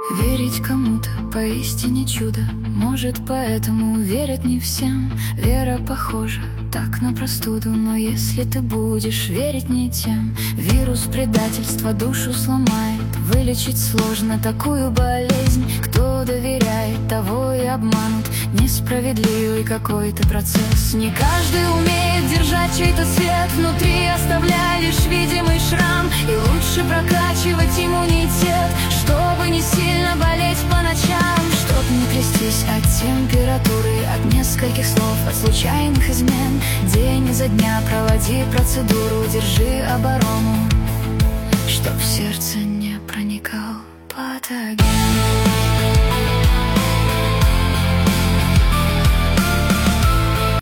Верить кому-то поистине чудо. Может, поэтому верят не всем. Вера похожа так на простуду, но если ты будешь верить не тем, вирус предательства душу сломает. Вылечить сложно такую болезнь. Кто доверяет, того и обманут. Несправедливый какой-то процесс. Не каждый умеет держать чей-то свет внутри, оставляя лишь видимый шрам. И лучше прокачивать иммунитет, чтобы не сильно болеть по ночам. Чтоб не трястись от температуры, от нескольких слов, от случайных измен. День изо дня проводи процедуру, держи оборону, чтоб в сердце не проникал патоген.